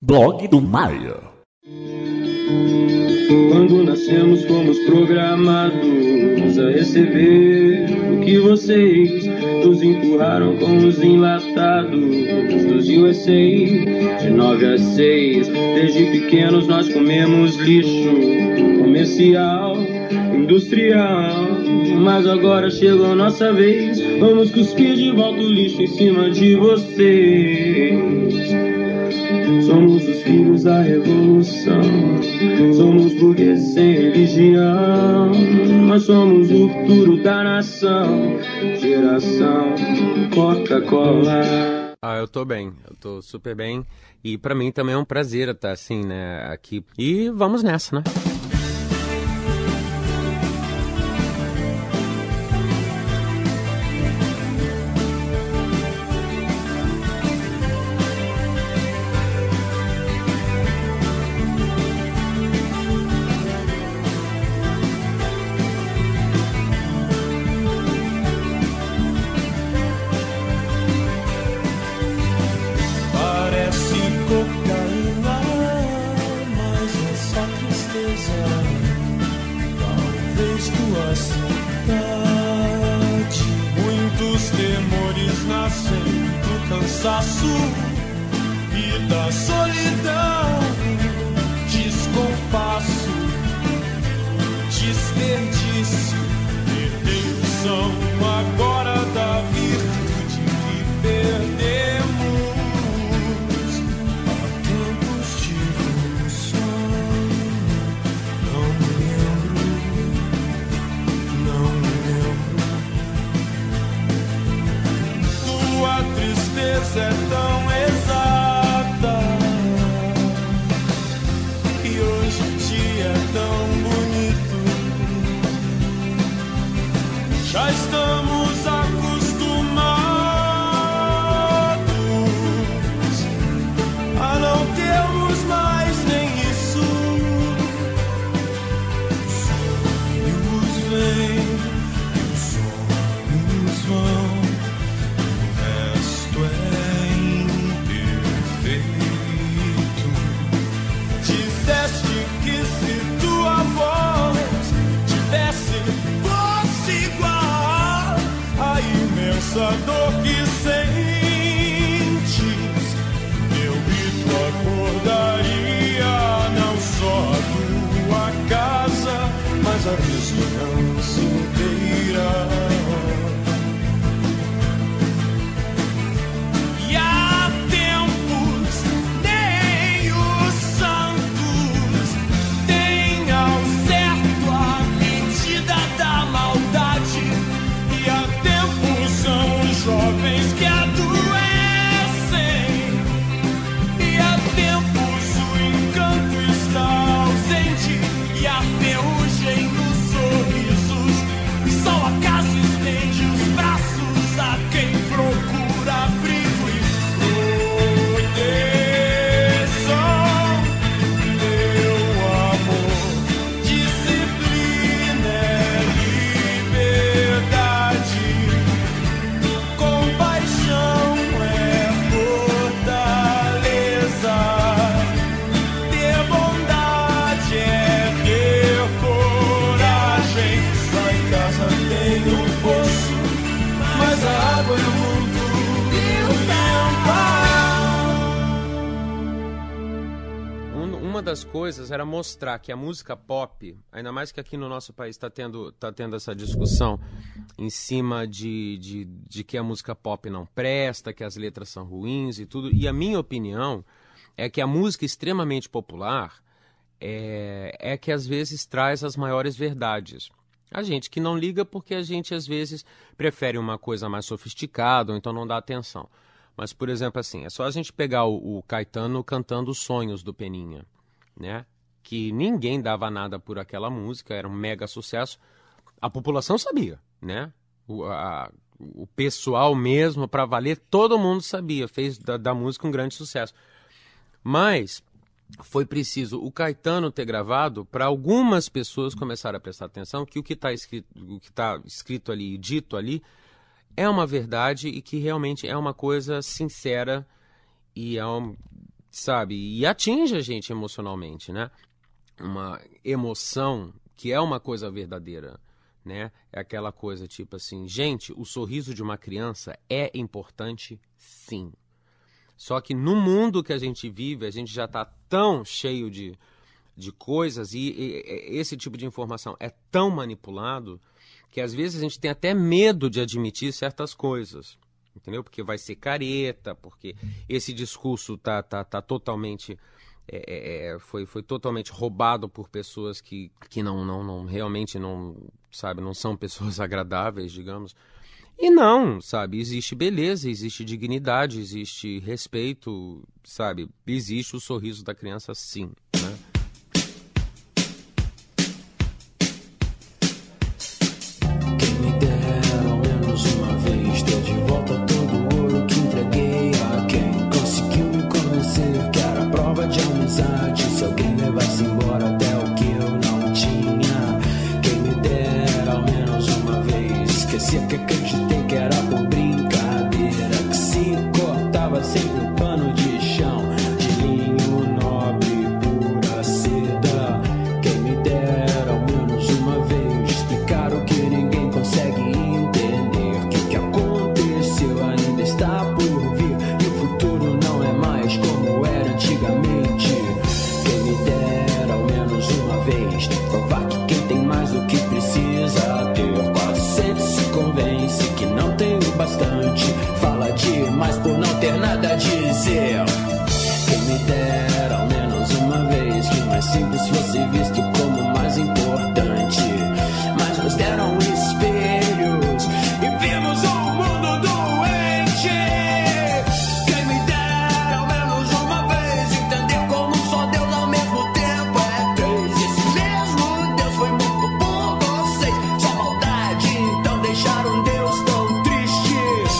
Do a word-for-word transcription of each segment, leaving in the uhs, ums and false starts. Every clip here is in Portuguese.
Blog do Maio. Quando nascemos fomos programados a receber o que vocês nos empurraram com os enlatados dos U S A. De nove a seis, desde pequenos nós comemos lixo comercial, industrial. Mas agora chegou a nossa vez, vamos cuspir de volta o lixo em cima de vocês. Somos os filhos da revolução, somos burgueses sem religião, nós somos o futuro da nação, geração Coca-Cola. Ah, eu tô bem, eu tô super bem, e pra mim também é um prazer estar assim, né, aqui. E vamos nessa, né? E da solidão, descompasso, desperdício, redenção agora da virtude que perdemos. Há tempos tive um sonho, não me lembro, não me lembro. Tua tristeza é tão exata e hoje em dia é tão bonito. Já estamos acostumados a não termos mais nem isso. Os sonhos vêm e os sonhos vão. A dor que sentes, meu grito acordaria não só a tua casa, mas a vizinhança inteira. E há tempos nem os santos têm ao certo a medida da maldade. E há tempos são os jovens que adoecem, e há tempos o encanto está ausente, e a ferrugem nos sorrisos, e só o acaso estende os braços a quem procura abrigo e proteção. Meu amor, disciplina é liberdade. Uma das coisas era mostrar que a música pop, ainda mais que aqui no nosso país está tendo, tá tendo essa discussão em cima de, de, de que a música pop não presta, que as letras são ruins e tudo. E a minha opinião é que a música extremamente popular é, é que às vezes traz as maiores verdades. A gente que não liga porque a gente às vezes prefere uma coisa mais sofisticada ou então não dá atenção. Mas, por exemplo, assim, é só a gente pegar o, o Caetano cantando Os Sonhos do Peninha, né? Que ninguém dava nada por aquela música, era um mega sucesso. A população sabia, né? O, a, o pessoal mesmo, para valer, todo mundo sabia, fez da, da música um grande sucesso. Mas foi preciso o Caetano ter gravado para algumas pessoas começarem a prestar atenção que o que está escrito, o que tá escrito ali, dito ali, é uma verdade e que realmente é uma coisa sincera e é um, sabe, e atinge a gente emocionalmente, né? Uma emoção que é uma coisa verdadeira, né? É aquela coisa tipo assim, gente, o sorriso de uma criança é importante, sim. Só que no mundo que a gente vive, a gente já está tão cheio de, de coisas e, e, e esse tipo de informação é tão manipulado que às vezes a gente tem até medo de admitir certas coisas, entendeu? Porque vai ser careta, porque esse discurso tá, tá, tá totalmente... É, é, foi, foi totalmente roubado por pessoas que, que não, não, não, realmente não, sabe, não são pessoas agradáveis, digamos. E não, sabe, existe beleza, existe dignidade, existe respeito, sabe, existe o sorriso da criança, sim, né? Quem me dera ao menos uma vez ter de volta todo o ouro que entreguei a quem conseguiu me convencer que era prova de amizade. Se alguém levasse embora até o que eu não tinha. Quem me dera ao menos uma vez esquecia que acreditei que era por brincadeira, que se cortava sempre o pano de chão de linho nobre, pura seda. Quem me dera ao menos uma vez explicar o que ninguém consegue entender, que o que aconteceu ainda está por vir e o futuro não é mais como era antigamente. Quem me dera ao menos uma vez provar que quem tem mais do que precisa ter quase sempre se convence que não tem o bastante, fala demais por não ter nada a dizer. Quem me dera ao menos uma vez que o mais simples fosse visto como mais importante, mas nos deram espelhos e vimos um mundo doente. Quem me dera ao menos uma vez entender como só Deus ao mesmo tempo é três. Esse mesmo Deus foi morto por vocês, só maldade, então deixaram Deus tão triste.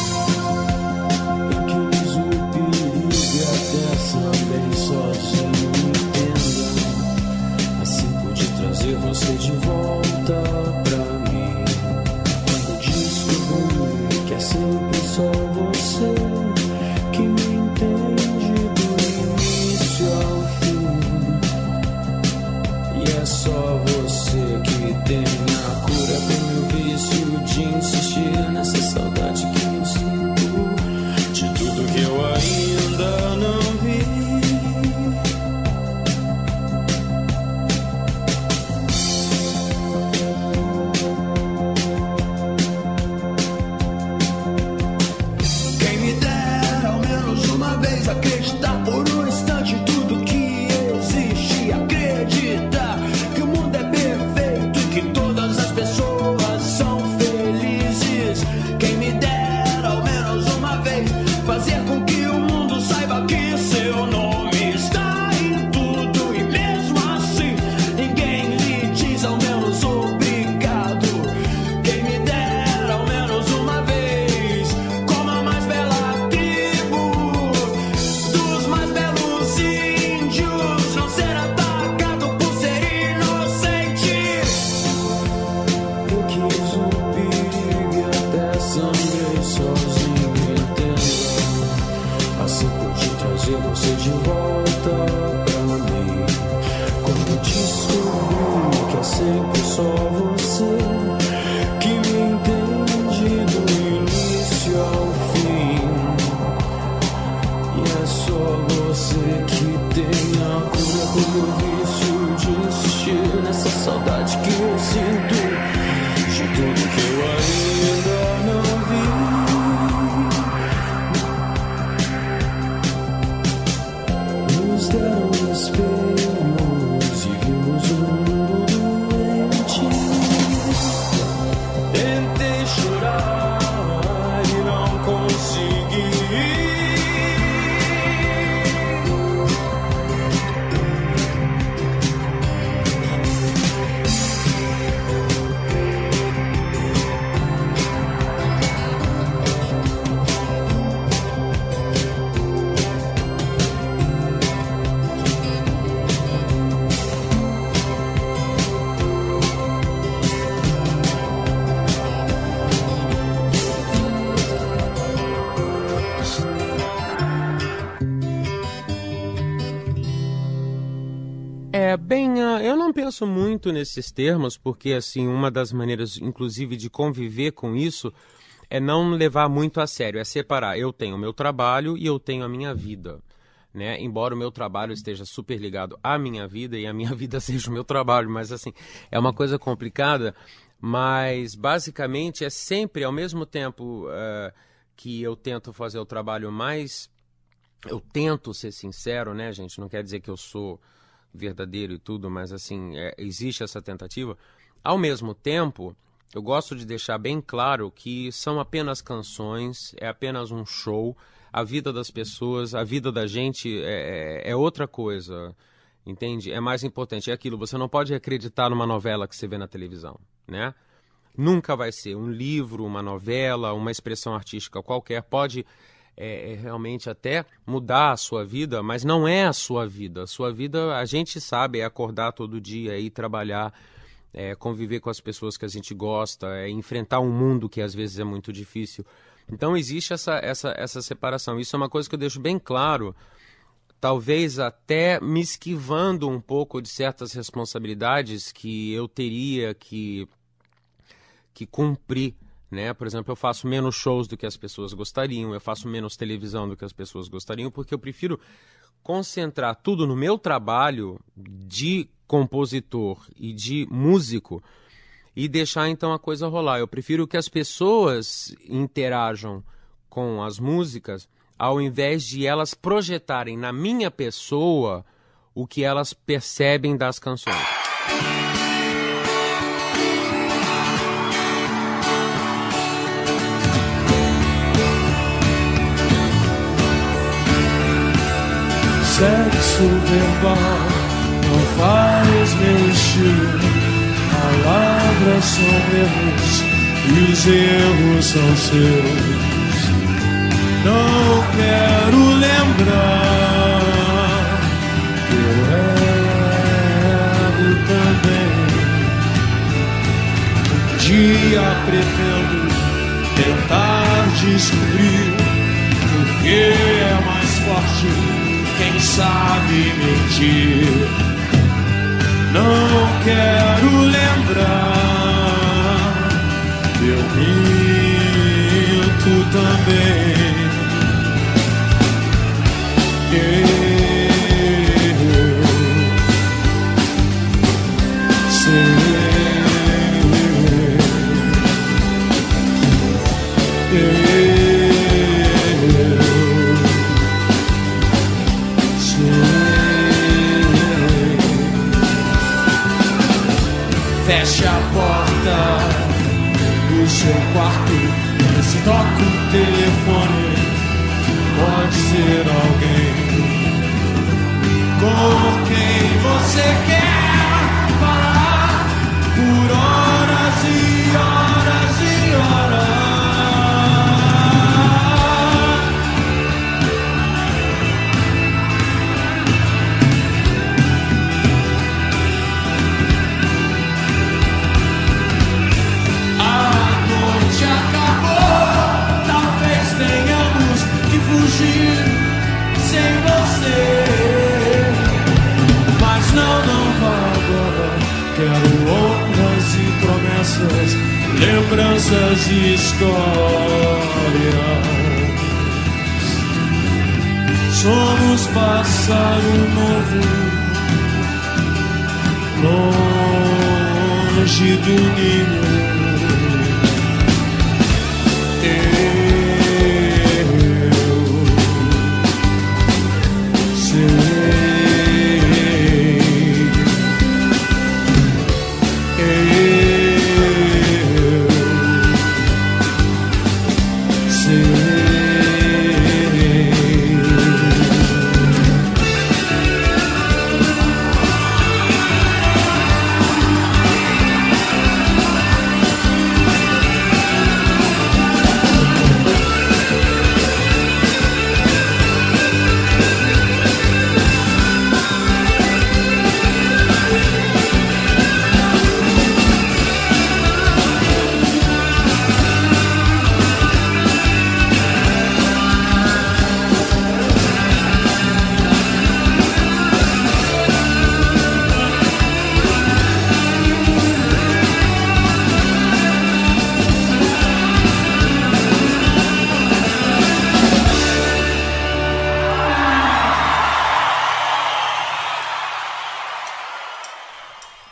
Eu quis o perigo e até também sozinho, entenda. Assim pude trazer você de volta pra mim. Quando descobri que é sempre só você que me entende do início ao fim, e é só você que tem a cura pro meu vício de insistir nessa saudade que eu sinto de tudo que eu ainda não vi. Quem me dera ao menos uma vez acreditar por um instante em tudo que existe, acreditar que o mundo é perfeito e que todas as pessoas são felizes. Quem me dera ao menos uma vez fazer com que o mundo saiba que seu nome está em tudo e mesmo assim ninguém lhe diz ao menos obrigado. Quem me dera ao menos uma vez como a mais bela tribo dos mais belos índios não ser atacado por ser inocente. Eu quis o perigo e até sangrei sozinho, entenda. Assim pude trazer você de volta pra mim. Quando descobri que é sempre só você que me entende do início ao fim, e é só você que tem a cura pro meu vício de insistir nessa saudade que eu sinto de tudo que eu ainda não vi. Nos deram espelhos e vimos um mundo doente. Tentei chorar e não consegui. É, bem, uh, eu não penso muito nesses termos, porque, assim, uma das maneiras, inclusive, de conviver com isso é não levar muito a sério, é separar. Eu tenho o meu trabalho e eu tenho a minha vida, né? Embora o meu trabalho esteja super ligado à minha vida e a minha vida seja o meu trabalho, mas, assim, é uma coisa complicada, mas, basicamente, é sempre, ao mesmo tempo uh, que eu tento fazer o trabalho mais... Eu tento ser sincero, né, gente? Não quer dizer que eu sou verdadeiro e tudo, mas, assim, é, existe essa tentativa. Ao mesmo tempo, eu gosto de deixar bem claro que são apenas canções, é apenas um show. A vida das pessoas, a vida da gente é, é, é outra coisa, entende? É mais importante, é aquilo. Você não pode acreditar numa novela que você vê na televisão, né? Nunca vai ser um livro, uma novela, uma expressão artística qualquer. Pode... É, é realmente até mudar a sua vida, mas não é a sua vida. A sua vida, a gente sabe, é acordar todo dia, é ir trabalhar, é conviver com as pessoas que a gente gosta, é enfrentar um mundo que às vezes é muito difícil. Então existe essa, essa, essa separação. Isso é uma coisa que eu deixo bem claro, talvez até me esquivando um pouco de certas responsabilidades que eu teria que, que cumprir. Né? Por exemplo, eu faço menos shows do que as pessoas gostariam, eu faço menos televisão do que as pessoas gostariam, porque eu prefiro concentrar tudo no meu trabalho de compositor e de músico e deixar então a coisa rolar. Eu prefiro que as pessoas interajam com as músicas ao invés de elas projetarem na minha pessoa o que elas percebem das canções. Sexo verbal não faz meu estilo. Palavras são erros e os erros são seus. Não quero lembrar que eu erro também. Um dia pretendo tentar descobrir o que é mais forte. Quem sabe mentir, não quero lembrar, eu minto também. Eu sei, eu fecha a porta do seu quarto, se toca o telefone, pode ser alguém com quem você quer falar por horas e horas e horas. Sem você, mas não, não vá agora. Quero honras e promessas, lembranças e histórias. Somos pássaro novo, longe do ninho.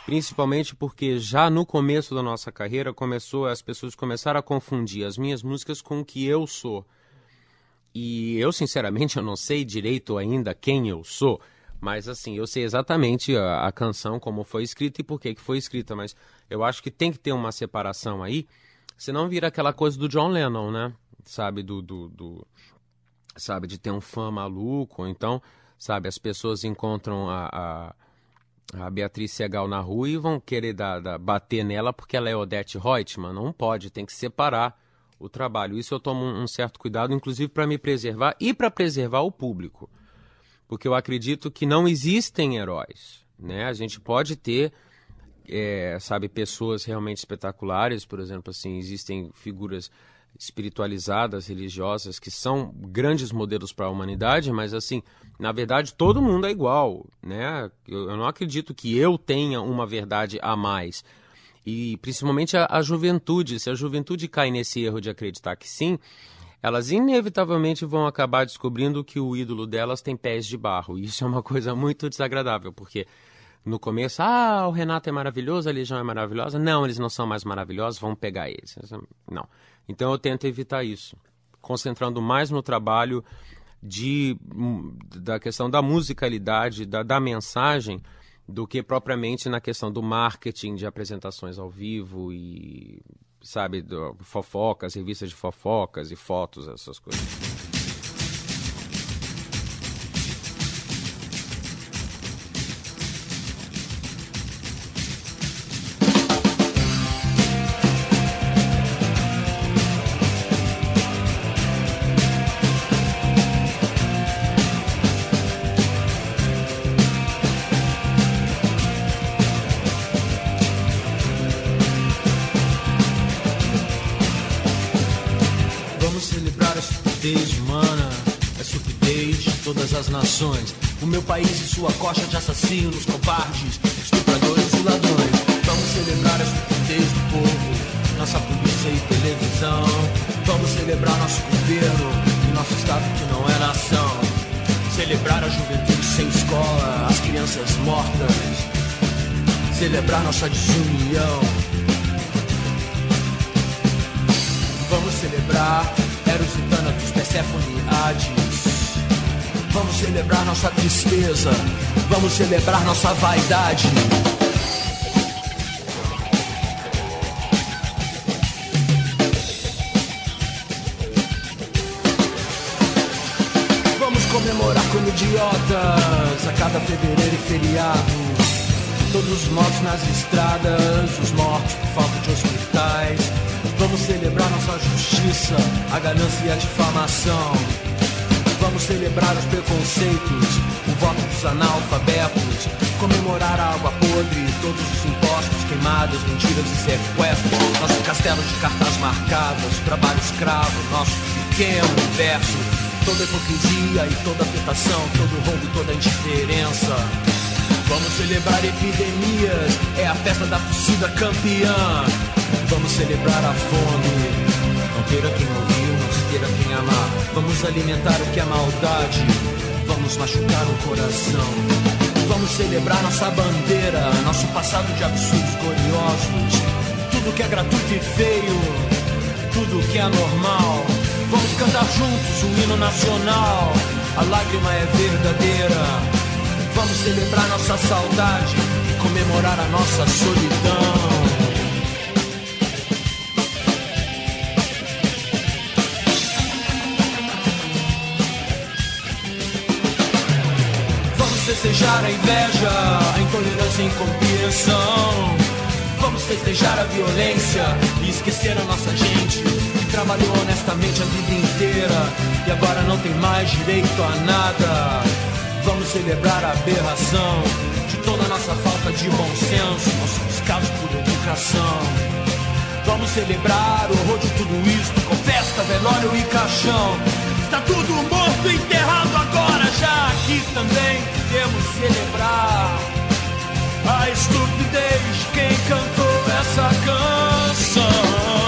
Principalmente porque já no começo da nossa carreira começou, as pessoas começaram a confundir as minhas músicas com o que eu sou. E eu, sinceramente, eu não sei direito ainda quem eu sou, mas assim, eu sei exatamente a, a canção, como foi escrita e por que que foi escrita, mas eu acho que tem que ter uma separação aí, senão vira aquela coisa do John Lennon, né? Sabe, do, do, do, sabe, de ter um fã maluco, ou então, sabe, as pessoas encontram a... a a Beatriz Segal na rua e vão querer dar, dar, bater nela porque ela é Odete Reutemann. Não pode, tem que separar o trabalho. Isso eu tomo um, um certo cuidado, inclusive para me preservar e para preservar o público. Porque eu acredito que não existem heróis, né? A gente pode ter, é, sabe, pessoas realmente espetaculares, por exemplo, assim, existem figuras espiritualizadas, religiosas, que são grandes modelos para a humanidade, mas assim, na verdade todo mundo é igual, né? Eu, eu não acredito que eu tenha uma verdade a mais. E principalmente a, a juventude, se a juventude cai nesse erro de acreditar que sim, elas inevitavelmente vão acabar descobrindo que o ídolo delas tem pés de barro. E isso é uma coisa muito desagradável, porque no começo, ah, o Renato é maravilhoso, a Legião é maravilhosa. Não, eles não são mais maravilhosos, vamos pegar eles. Não. Então eu tento evitar isso, concentrando mais no trabalho de, da questão da musicalidade, da, da mensagem, do que propriamente na questão do marketing, de apresentações ao vivo e, sabe, do, fofocas, revistas de fofocas e fotos, essas coisas. Humana, a estupidez de todas as nações. O meu país e sua coxa de assassinos, covardes, estupradores e ladrões. Vamos celebrar a estupidez do povo, nossa polícia e televisão. Vamos celebrar nosso governo e nosso estado que não é nação. Celebrar a juventude sem escola, as crianças mortas. Celebrar nossa desunião. Vamos celebrar Eros e Thanatos, Perséfone e Hades. Vamos celebrar nossa tristeza. Vamos celebrar nossa vaidade. Vamos comemorar como idiotas a cada fevereiro e feriado. Todos os mortos nas estradas, os mortos por falta de hospitais. Vamos celebrar nossa justiça, a ganância e a difamação. Vamos celebrar os preconceitos, o voto dos analfabetos. Comemorar a água podre, todos os impostos, queimadas, mentiras e sequestros. Nosso castelo de cartas marcadas, trabalho escravo, nosso pequeno universo. Toda hipocrisia e toda afetação, todo roubo e toda indiferença. Vamos celebrar epidemias, é a festa da torcida campeã. Vamos celebrar a fome, não ter a quem ouvir, não se ter a quem amar. Vamos alimentar o que é maldade, vamos machucar o coração. Vamos celebrar nossa bandeira, nosso passado de absurdos gloriosos. Tudo que é gratuito e feio, tudo que é normal. Vamos cantar juntos o hino nacional, a lágrima é verdadeira. Vamos celebrar nossa saudade e comemorar a nossa solidão. Vamos festejar a inveja, a intolerância e a incompreensão. Vamos festejar a violência e esquecer a nossa gente que trabalhou honestamente a vida inteira e agora não tem mais direito a nada. Vamos celebrar a aberração de toda a nossa falta de bom senso, nosso descaso por educação. Vamos celebrar o horror de tudo isso, com festa, velório e caixão. Está tudo morto e enterrado agora, já aqui também devemos celebrar a estupidez de quem cantou essa canção.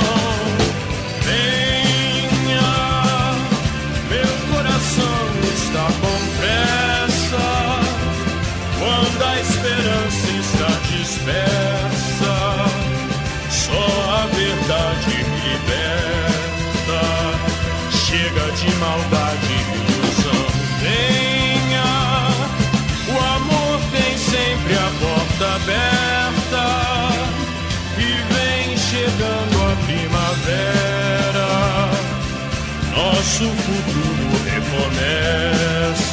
Venha, meu coração está com pressa, quando a esperança está dispersa.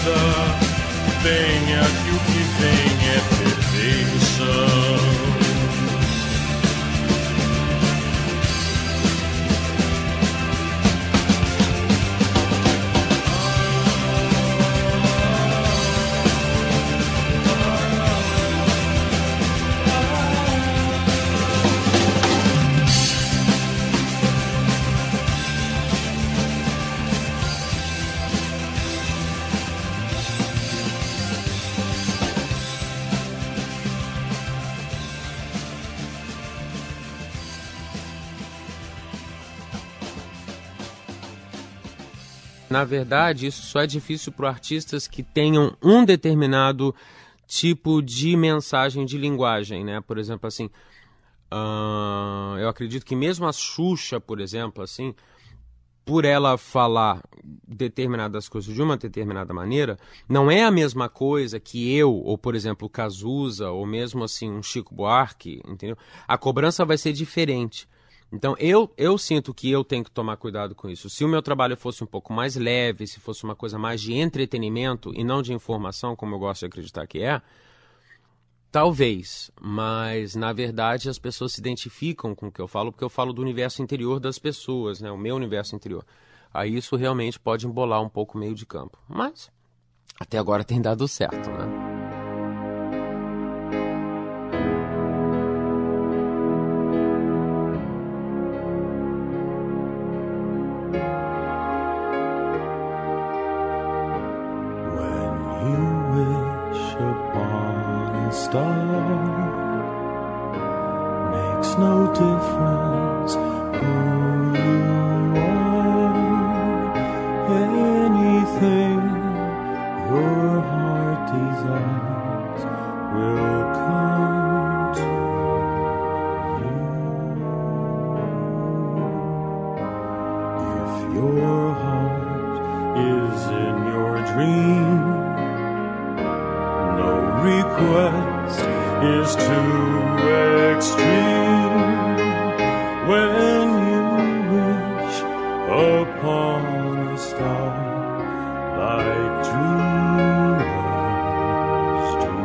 cabeça. Venha que o que vem é perfeição. Na verdade, isso só é difícil para artistas que tenham um determinado tipo de mensagem de linguagem, né? Por exemplo, assim, uh, eu acredito que mesmo a Xuxa, por exemplo, assim, por ela falar determinadas coisas de uma determinada maneira, não é a mesma coisa que eu, ou por exemplo, o Cazuza, ou mesmo assim um Chico Buarque, entendeu? A cobrança vai ser diferente. Então, eu, eu sinto que eu tenho que tomar cuidado com isso. Se o meu trabalho fosse um pouco mais leve, se fosse uma coisa mais de entretenimento e não de informação, como eu gosto de acreditar que é, talvez. Mas, na verdade, as pessoas se identificam com o que eu falo, porque eu falo do universo interior das pessoas, né? O meu universo interior. Aí isso realmente pode embolar um pouco o meio de campo. Mas, até agora tem dado certo, né? Makes no difference who you are. Anything your heart desires will come to you. If your heart is in your dream, no request is too extreme. When you wish upon a star like dreamers do.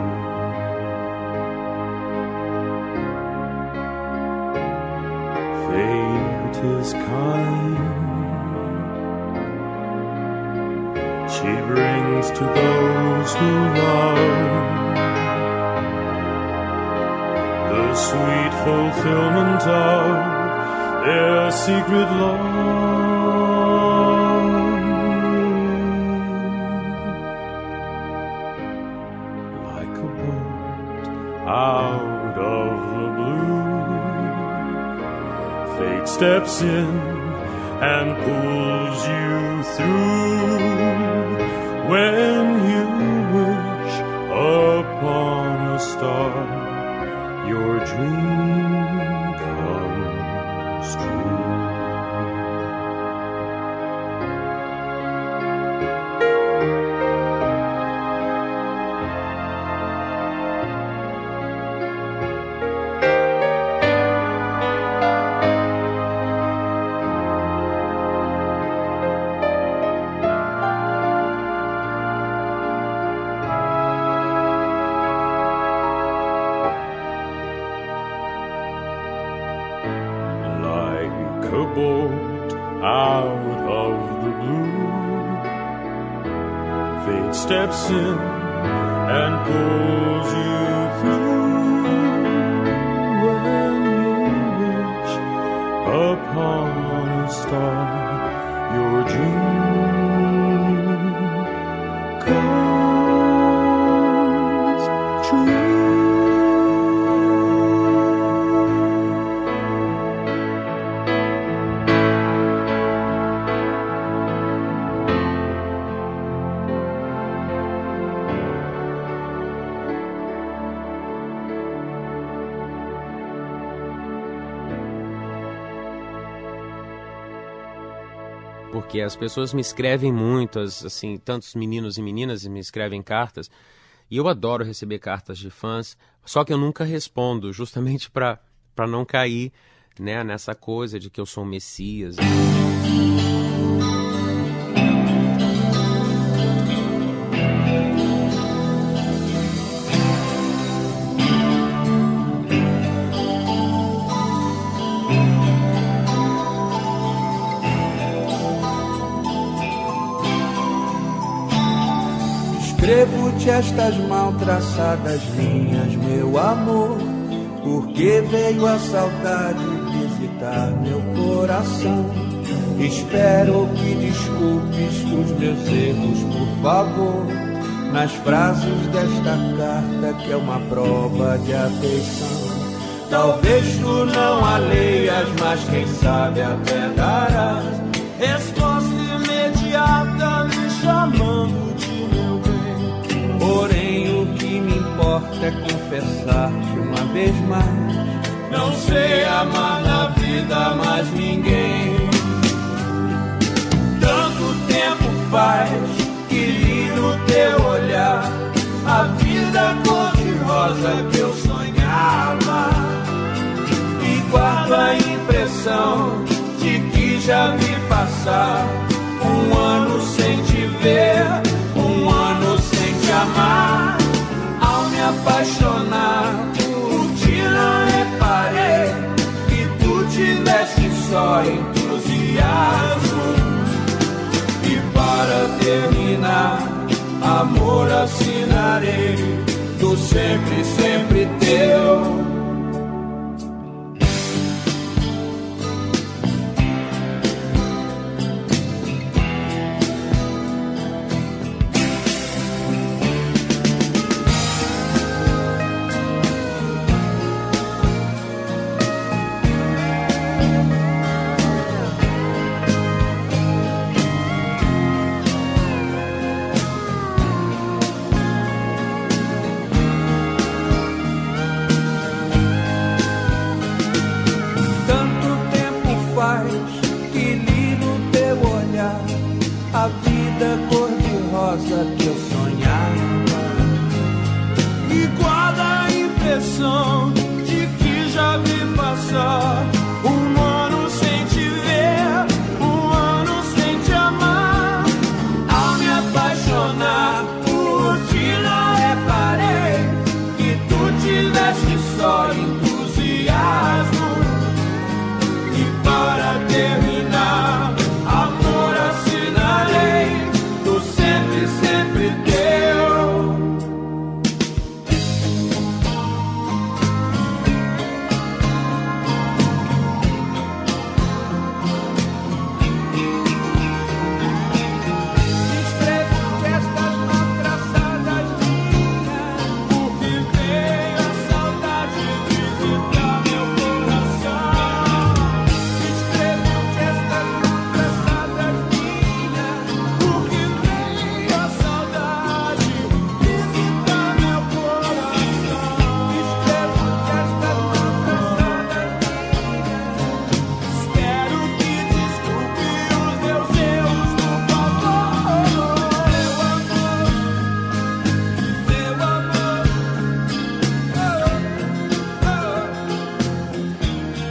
Fate is kind. She brings to those who love the sweet fulfillment of their secret love. Like a bolt out of the blue, fate steps in and pulls you through. When you wish upon a star, your dream comes true. A bolt out of the blue, fate steps in and pulls you through. When you wish upon a star, your dream comes true. Porque as pessoas me escrevem muito, assim, tantos meninos e meninas me escrevem cartas, e eu adoro receber cartas de fãs, só que eu nunca respondo, justamente para para não cair, né, nessa coisa de que eu sou um messias. escreve-te estas mal traçadas linhas, meu amor, porque veio a saudade visitar meu coração. Espero que desculpes os meus erros, por favor, nas frases desta carta que é uma prova de afeição. Talvez tu não a leias, mas quem sabe até darás resposta imediata me chamando de meu bem. Porém o que me importa é confessar-te uma vez mais, não sei amar na vida mais ninguém. Tanto tempo faz que li no teu olhar a vida cor-de-rosa que eu sonhava, e guardo a impressão de que já vi passar um ano sem te ver, um ano sem te amar. Ao me apaixonar por ti não reparei que tu tiveste só entusiasmo. E para terminar, amor, assinarei do sempre, sempre teu. Que eu sonhava, e guarda a impressão de que já vi passar um ano sem te ver, um ano sem te amar. Ao me apaixonar por ti não reparei que tu tiveste só entusiasmo. E para terminar, amor, assinarei do sempre, sempre teu. Escreve-te estas mal traçadas linhas, porque veio a saudade visitar meu coração. Escreve-te estas mal traçadas linhas, porque veio a saudade visitar meu coração. Escrevo-te estas mal traçadas linhas. Espero que desculpe os meus erros, por favor. Meu amor, meu amor.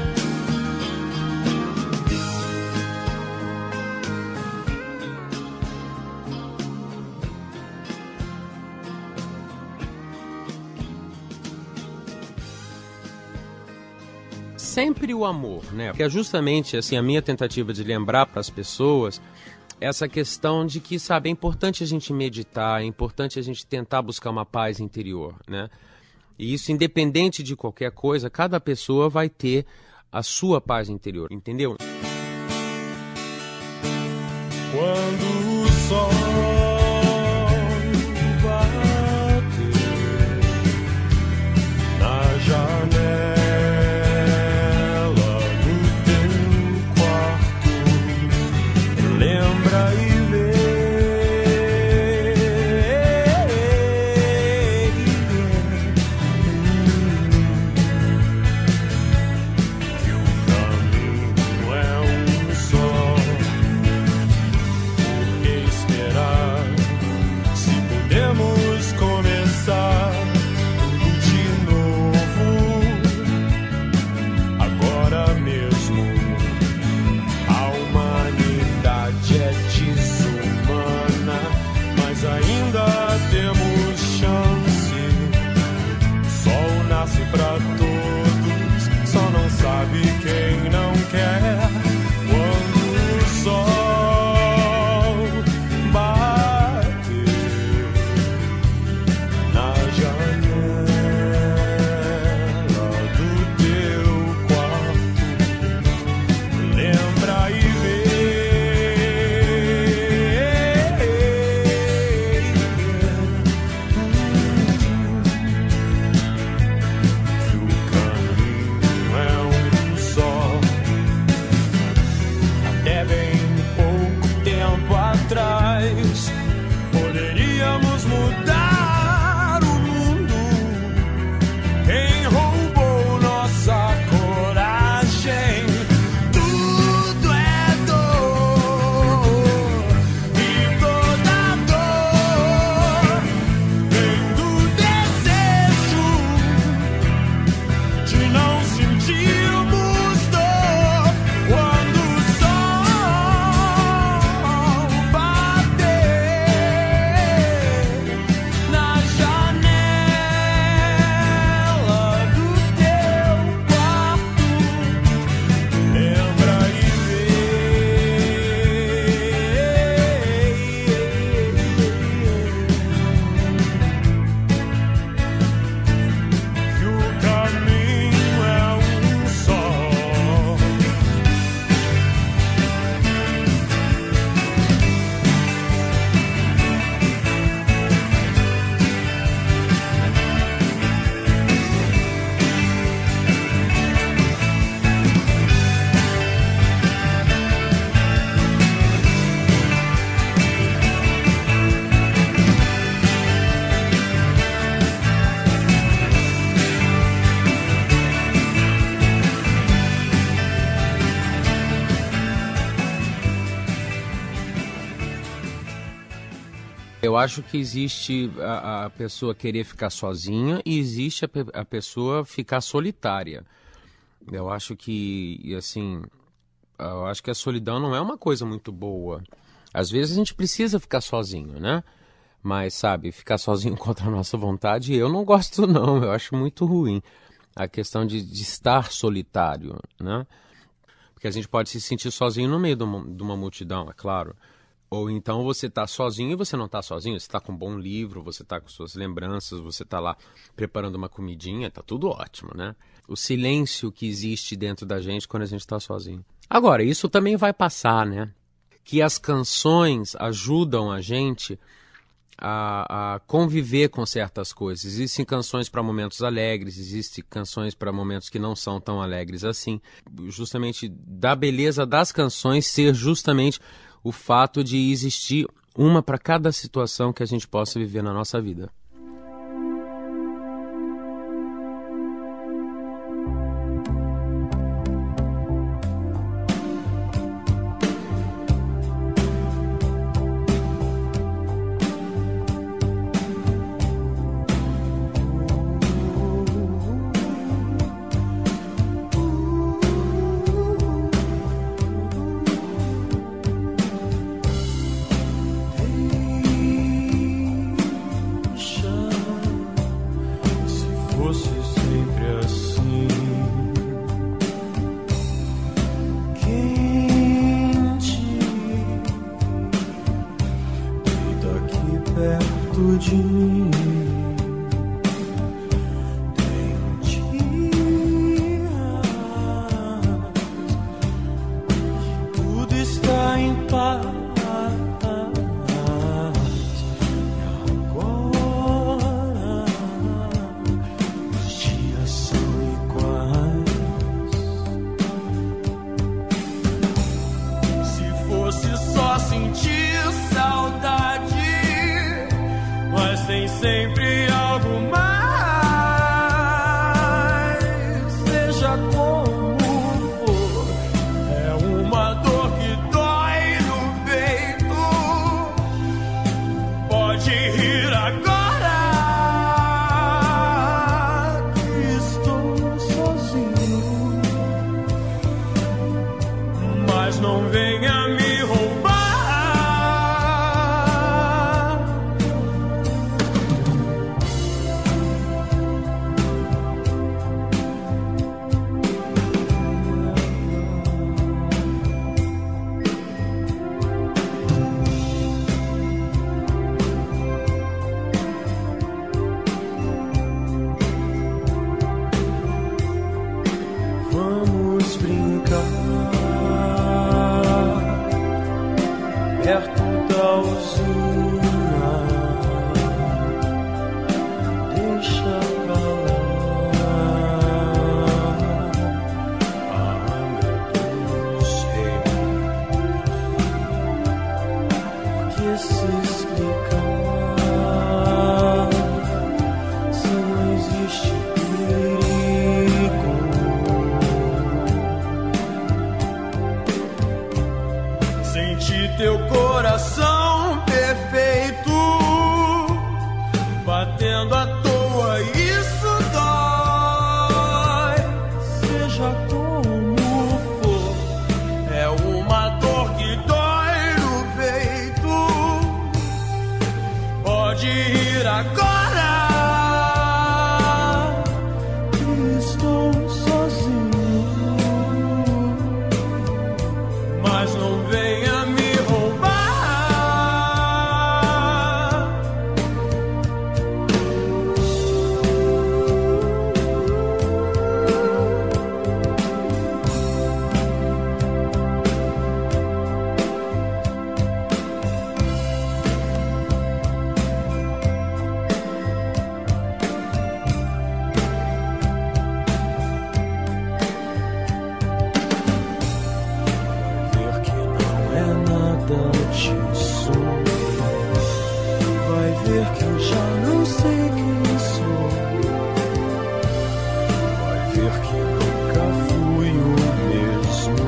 Sempre o amor, né? Que é justamente assim a minha tentativa de lembrar para as pessoas essa questão de que, sabe, é importante a gente meditar, é importante a gente tentar buscar uma paz interior, né? E isso, independente de qualquer coisa, cada pessoa vai ter a sua paz interior, entendeu? Quando o sol bate na janela do teu quarto, lembra e vê que o caminho é um só. Por que esperar se podemos começar de novo agora mesmo? A humanidade é desumana, mas ainda temos chance. O sol nasce pra todos, só não sabe quem não quer. Quando o sol bate Eu acho que existe a, a pessoa querer ficar sozinha e existe a, pe- a pessoa ficar solitária. Eu acho que, assim, eu acho que a solidão não é uma coisa muito boa. Às vezes a gente precisa ficar sozinho, né? Mas, sabe, ficar sozinho contra a nossa vontade, eu não gosto não, eu acho muito ruim. A questão de, de estar solitário, né? Porque a gente pode se sentir sozinho no meio de uma, de uma multidão, é claro. Ou então você está sozinho e você não está sozinho, você está com um bom livro, você está com suas lembranças, você está lá preparando uma comidinha, está tudo ótimo, né? O silêncio que existe dentro da gente quando a gente está sozinho. Agora, isso também vai passar, né? Que as canções ajudam a gente a, a conviver com certas coisas. Existem canções para momentos alegres, existem canções para momentos que não são tão alegres assim. Justamente da beleza das canções ser justamente o fato de existir uma para cada situação que a gente possa viver na nossa vida. De mim tem dias que tudo está em paz e agora os dias são iguais. Se fosse só sentir saudade, mas tem sempre algo mais. Seja como for, é uma dor que dói no peito. Pode rir agora que estou sozinho, mas não venha me roubar. Vamos brincar perto da usina, deixa pra lá a Angra dos Reis, porque se explicar se não existe perigo. Senti teu coração perfeito batendo à toa, isso dói. Seja como for, É uma dor que dói no peito. Pode ir agora. estou sozinho, Mas não venha me roubar. ver que não é nada disso. Vai ver que eu já não sei quem sou. Vai ver que nunca fui o mesmo.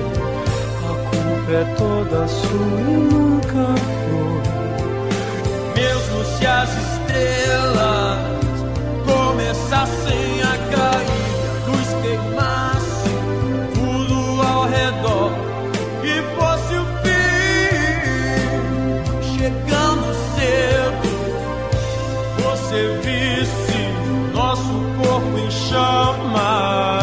A culpa é toda sua e nunca foi. mesmo se as estrelas começassem a cair, a luz queimasse tudo ao redor e fosse o fim, chegando cedo, você visse nosso corpo em chamas.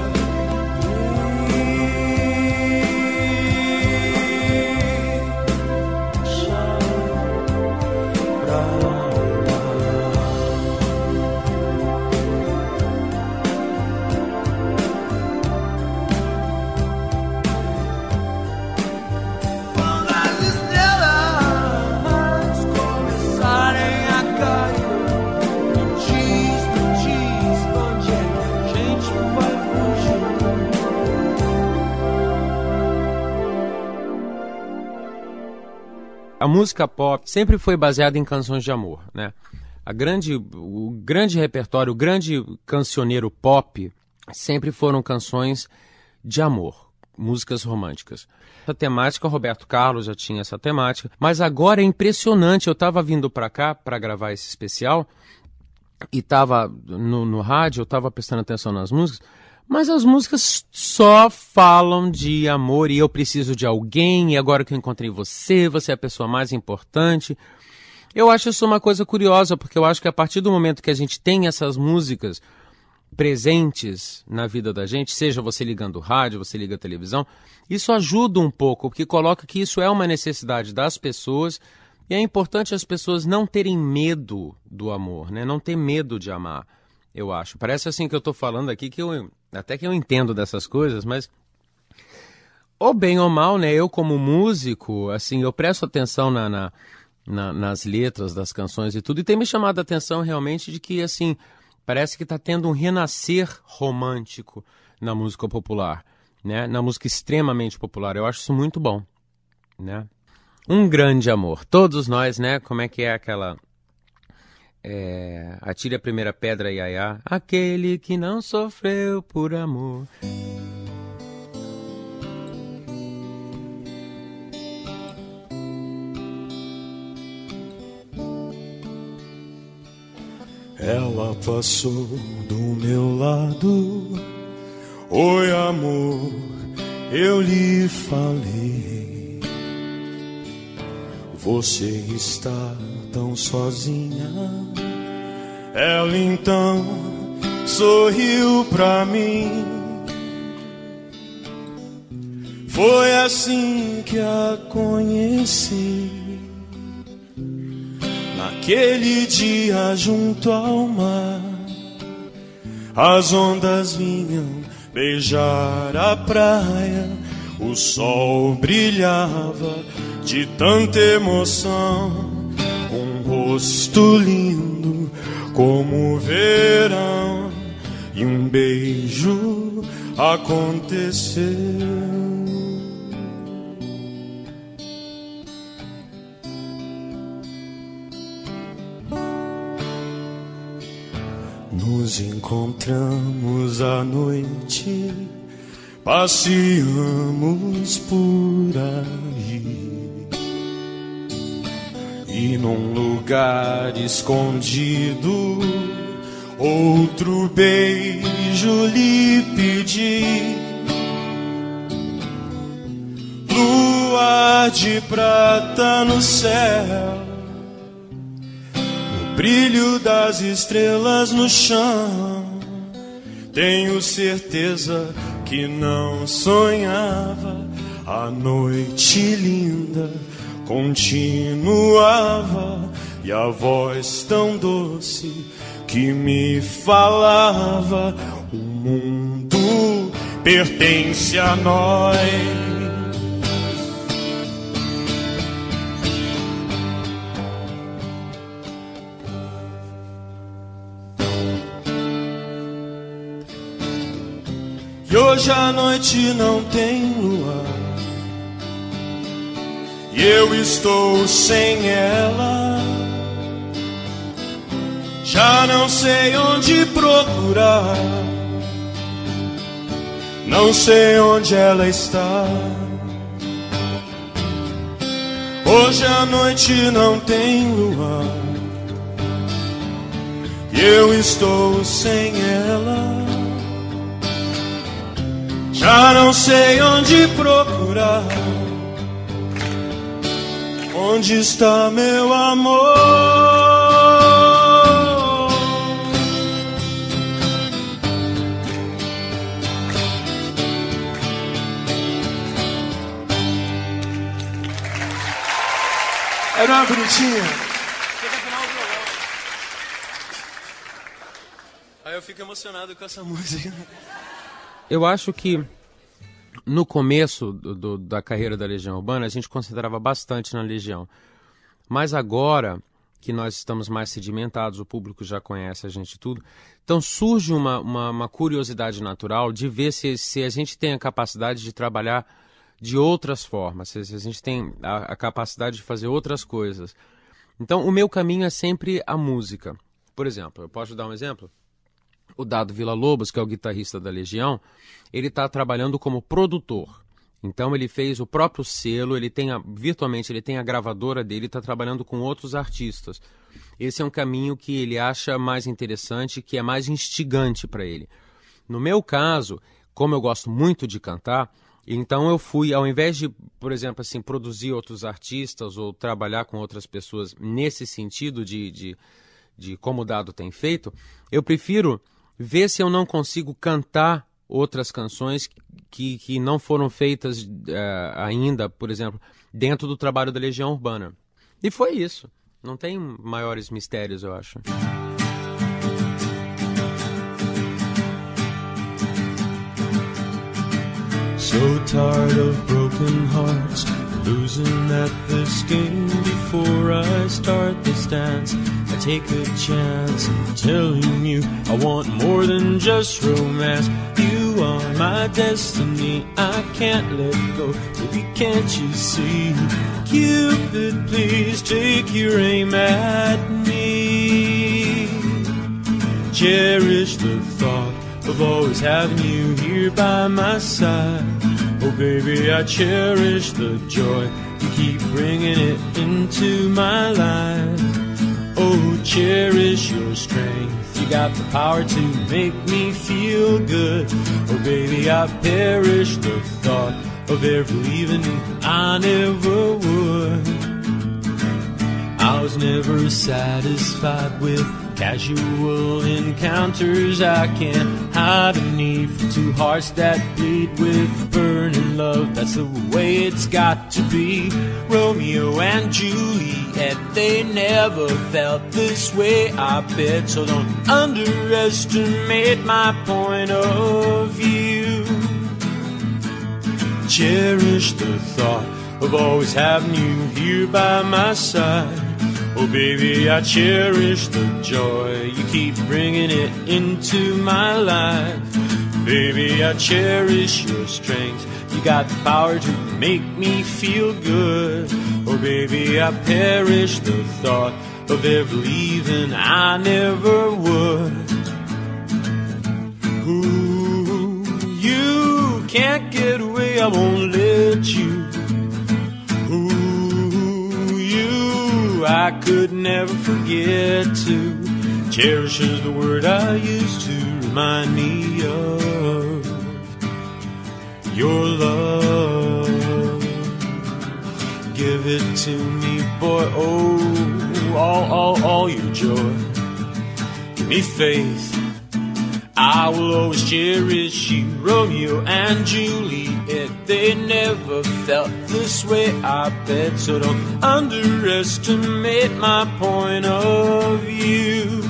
A música pop sempre foi baseada em canções de amor, né? A grande, o grande repertório, o grande cancioneiro pop sempre foram canções de amor, músicas românticas. Essa temática, o Roberto Carlos já tinha essa temática, mas agora é impressionante. Eu estava vindo para cá para gravar esse especial e estava no, no rádio, eu estava prestando atenção nas músicas, mas as músicas só falam de amor e eu preciso de alguém, e agora que eu encontrei você, você é a pessoa mais importante. Eu acho isso uma coisa curiosa, porque eu acho que a partir do momento que a gente tem essas músicas presentes na vida da gente, seja você ligando o rádio, você liga a televisão, isso ajuda um pouco, porque coloca que isso é uma necessidade das pessoas e é importante as pessoas não terem medo do amor, né? Não ter medo de amar, eu acho. Parece assim que eu estou falando aqui que eu... Até que eu entendo dessas coisas, mas ou bem ou mal, né? Eu como músico, assim, eu presto atenção na, na, na, nas letras das canções e tudo, e tem me chamado a atenção realmente de que, assim, parece que está tendo um renascer romântico na música popular, né? Na música extremamente popular. Eu acho isso muito bom, né? Um grande amor. Todos nós, né? Como é que é aquela... É, atire a primeira pedra, iaiá, aquele que não sofreu por amor. Ela passou do meu lado, oi amor, eu lhe falei, você está tão sozinha. Ela então sorriu pra mim. Foi assim que a conheci, naquele dia junto ao mar. As ondas vinham beijar a praia, o sol brilhava de tanta emoção. Um rosto lindo como o verão, e um beijo aconteceu. Nos encontramos à noite, passeamos por aí, e num lugar escondido outro beijo lhe pedi. Lua de prata no céu, o brilho das estrelas no chão. Tenho certeza que não sonhava, a noite linda continuava, e a voz tão doce que me falava: o mundo pertence a nós. E hoje a noite não tem lua, e eu estou sem ela. Já não sei onde procurar, não sei onde ela está. Hoje a noite não tem luar e eu estou sem ela. Já não sei onde procurar. Onde está meu amor? Era uma bonitinha. Aí eu fico emocionado com essa música. Eu acho que no começo do, do, da carreira da Legião Urbana, a gente concentrava bastante na Legião. Mas agora que nós estamos mais sedimentados, o público já conhece a gente tudo, então surge uma, uma, uma curiosidade natural de ver se, se a gente tem a capacidade de trabalhar de outras formas, se, se a gente tem a, a capacidade de fazer outras coisas. Então o meu caminho é sempre a música. Por exemplo, eu posso dar um exemplo? O Dado Villa-Lobos, que é o guitarrista da Legião, ele está trabalhando como produtor. Então ele fez o próprio selo, ele tem a, virtualmente ele tem a gravadora dele, está trabalhando com outros artistas. Esse é um caminho que ele acha mais interessante, que é mais instigante para ele. No meu caso, como eu gosto muito de cantar, então eu fui, ao invés de, por exemplo, assim, produzir outros artistas ou trabalhar com outras pessoas nesse sentido de, de, de como o Dado tem feito, eu prefiro ver se eu não consigo cantar outras canções que, que não foram feitas uh, ainda, por exemplo, dentro do trabalho da Legião Urbana. E foi isso. Não tem maiores mistérios, eu acho. So tired of broken hearts, losing at this game. Before I start this dance, I take a chance, telling you I want more than just romance. You are my destiny, I can't let go. Baby, can't you see? Cupid, please take your aim at me. Cherish the thought of always having you here by my side. Oh baby, I cherish the joy you keep bringing it into my life. Oh, cherish your strength, you got the power to make me feel good. Oh baby, I perish the thought of ever leaving you, I never would. I was never satisfied with casual encounters. I can't hide a need for two hearts that bleed with burning love. That's the way it's got to be. Romeo and Juliet, they never felt this way, I bet. So don't underestimate my point of view. Cherish the thought of always having you here by my side. Oh baby, I cherish the joy you keep bringing it into my life. Baby, I cherish your strength, you got the power to make me feel good. Oh baby, I perish the thought of ever leaving, I never would. Ooh, you can't get away, I won't let you. I could never forget to. Cherish is the word I use to remind me of your love. Give it to me, boy, oh, all, all, all your joy. Give me faith, I will always cherish you. Romeo and Juliet, they never felt this way, I bet. So don't underestimate my point of view.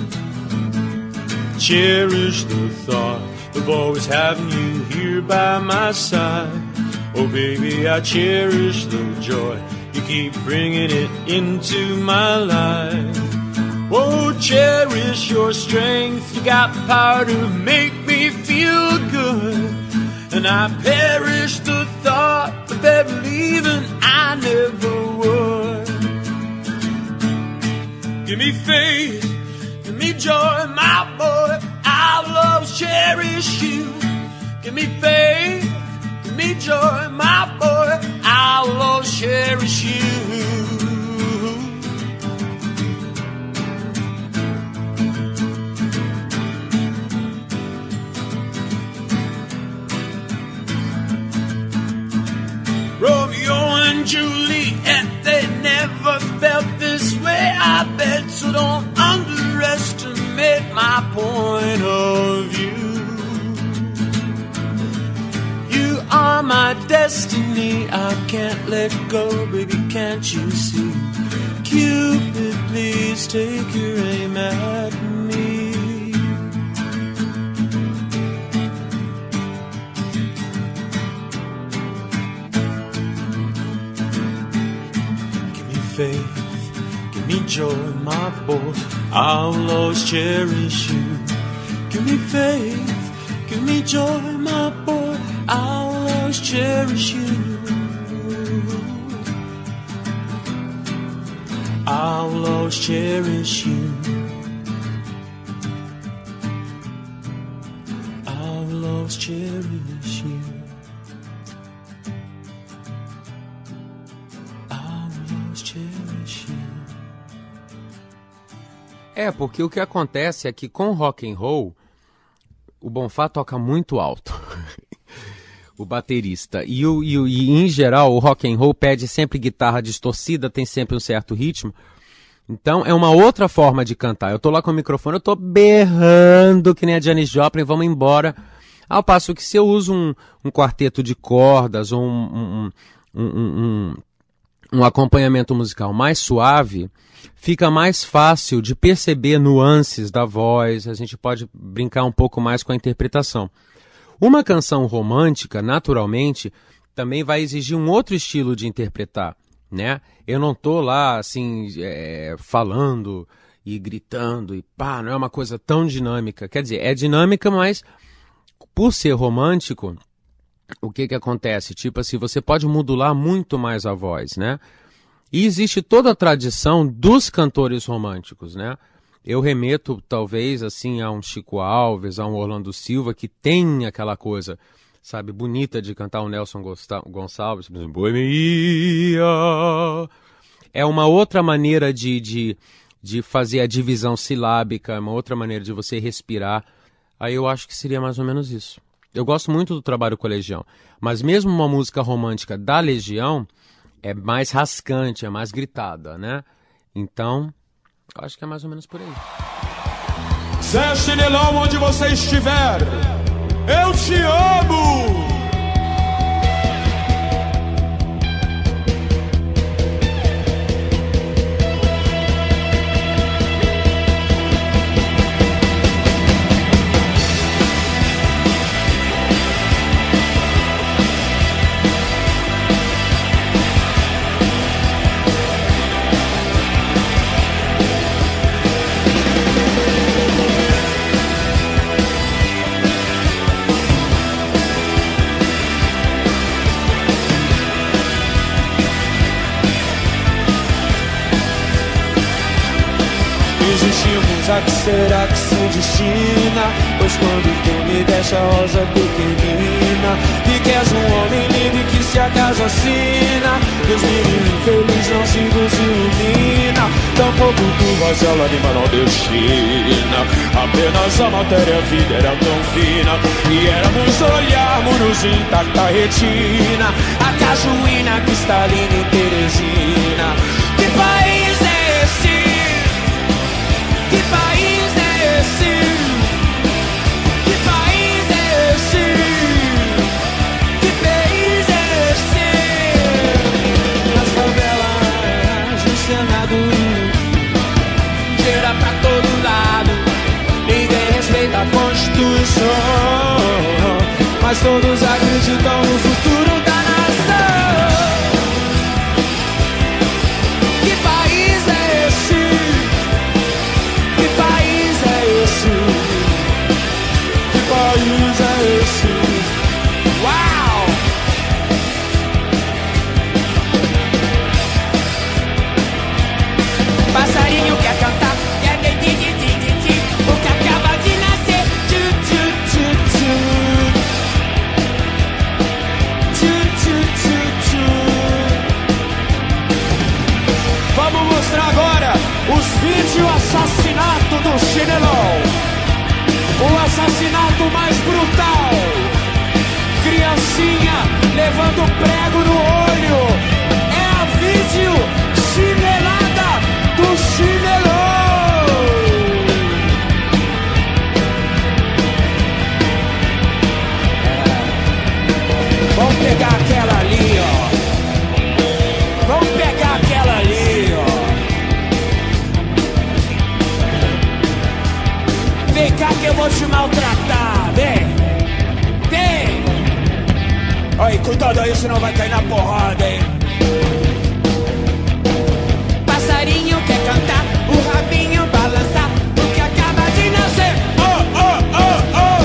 Cherish the thought of always having you here by my side. Oh baby, I cherish the joy you keep bringing it into my life. Oh, cherish your strength, you got the power to make me feel good. And I perish the thought of ever leaving, I never would. Give me faith, give me joy, my boy, I will always cherish you. Give me faith, give me joy, my boy, I will always cherish you. Juliet, they never felt this way, I bet, so don't underestimate my point of view. You are my destiny, I can't let go, baby, can't you see? Cupid, please take your aim at me. Faith, give me joy, my boy, I'll always cherish you. Give me faith, give me joy, my boy, I'll always cherish you. I'll always cherish you. I'll always cherish you. É, porque o que acontece é que com rock and roll, o Bonfá toca muito alto, o baterista. E, o, e, e em geral, o rock and roll pede sempre guitarra distorcida, tem sempre um certo ritmo. Então é uma outra forma de cantar. Eu tô lá com o microfone, eu tô berrando que nem a Janis Joplin, vamos embora. Ao passo que se eu uso um, um quarteto de cordas ou um, um, um, um, um, um acompanhamento musical mais suave, fica mais fácil de perceber nuances da voz, a gente pode brincar um pouco mais com a interpretação. Uma canção romântica, naturalmente, também vai exigir um outro estilo de interpretar, né? Eu não tô lá, assim, é, falando e gritando e pá, não é uma coisa tão dinâmica. Quer dizer, é dinâmica, mas por ser romântico, o que que acontece? Tipo assim, você pode modular muito mais a voz, né? E existe toda a tradição dos cantores românticos, né? Eu remeto, talvez, assim, a um Chico Alves, a um Orlando Silva, que tem aquela coisa, sabe, bonita de cantar o Nelson Gonçalves. Boemia. É uma outra maneira de, de, de fazer a divisão silábica, uma outra maneira de você respirar. Aí eu acho que seria mais ou menos isso. Eu gosto muito do trabalho com a Legião, mas mesmo uma música romântica da Legião é mais rascante, é mais gritada, né? Então, acho que é mais ou menos por aí. Zé Chinelão, onde você estiver, eu te amo! A que será que se destina? Pois quando tu me deixa rosa pequenina, e que és um homem livre que se acaso assina, Deus me livre, infeliz não se nos ilumina. Tampouco tu vais ela de não destina. Apenas a matéria, a vida era tão fina, e éramos olhar muros intacta retina. A cajuína cristalina em Teresina. Que país é esse? Que país é esse? Que país é esse? Que país é esse? Nas favelas, no Senado, cheira pra todo lado, ninguém respeita a Constituição, mas todos acreditam no futuro da nação. Que país é esse? Que país é esse? Que país é esse? Uau! Passarinho quer cantar, quer de de de de de de, o que acaba de nascer. Tchu tchu tchu tchu. Tchu tchu tchu tchu. Vamos mostrar agora os vídeos assassinato do Chinelão. O assassinato mais brutal. Criancinha levando prego no olho. É vídeo, chinelada do chinelão. É. Vamos pegar aquela ali, ó. Vamos pegar aquela ali, ó. Vem cá que eu vou te maltratar, vem. Vem. Aí, cuidado aí, senão vai cair na porrada, hein. Passarinho quer cantar, o rabinho balançar, o que acaba de nascer. Oh, oh, oh, oh.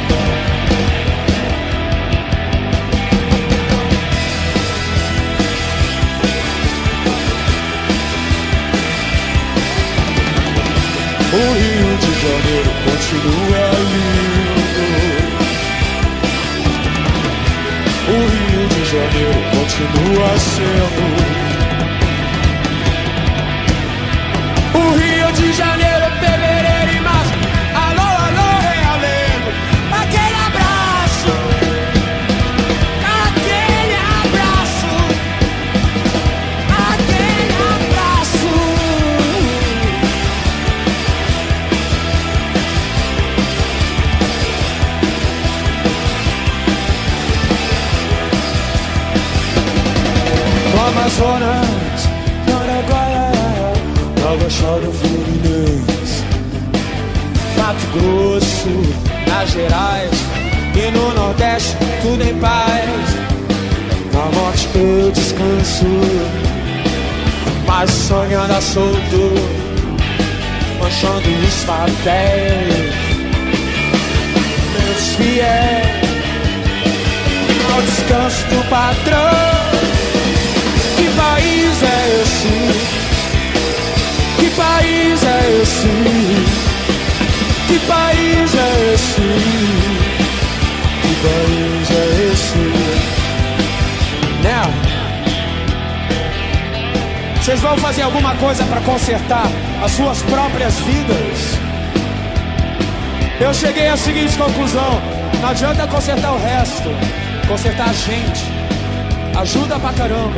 O Rio de Janeiro continua lindo. O Rio de Janeiro continua sendo. O Rio de Janeiro, fevereiro e março. Alô, alô, realengo. Aquele abraço. Aquele abraço. Aquele abraço. No Amazonas, no Araguaia, no Baixada Fluminense, Mato Grosso, Minas Gerais e no Nordeste, tudo em paz. na morte eu descanso, Mas o sonho anda solto, manchando os papéis. Meus fiéis ao descanso do patrão. Que país é esse? Que país é esse? Que país é esse? que país é esse? Né? Vocês vão fazer alguma coisa pra consertar as suas próprias vidas? Eu cheguei à seguinte conclusão: não adianta consertar o resto, consertar a gente ajuda pra caramba.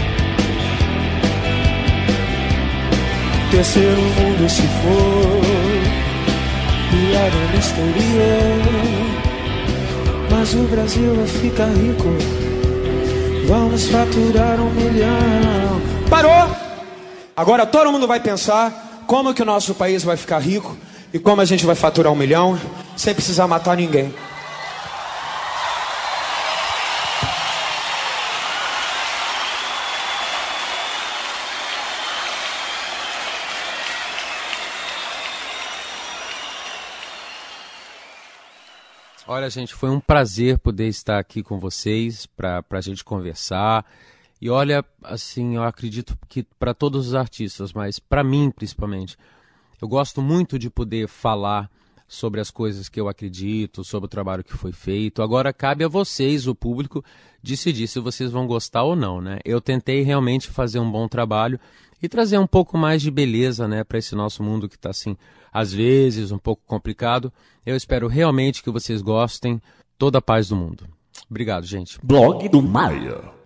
Terceiro mundo se for piada no exterior, mas o Brasil vai ficar rico. Vamos faturar um milhão. Parou! Agora todo mundo vai pensar como que o nosso país vai ficar rico e como a gente vai faturar um milhão sem precisar matar ninguém. Olha, gente, foi um prazer poder estar aqui com vocês para a gente conversar. E olha, assim, eu acredito que para todos os artistas, mas para mim principalmente, eu gosto muito de poder falar sobre as coisas que eu acredito, sobre o trabalho que foi feito. Agora cabe a vocês, o público, decidir se vocês vão gostar ou não, né? Eu tentei realmente fazer um bom trabalho e trazer um pouco mais de beleza, né, para esse nosso mundo que está assim, às vezes um pouco complicado. Eu espero realmente que vocês gostem. Toda a paz do mundo. Obrigado, gente. Blog do Maia.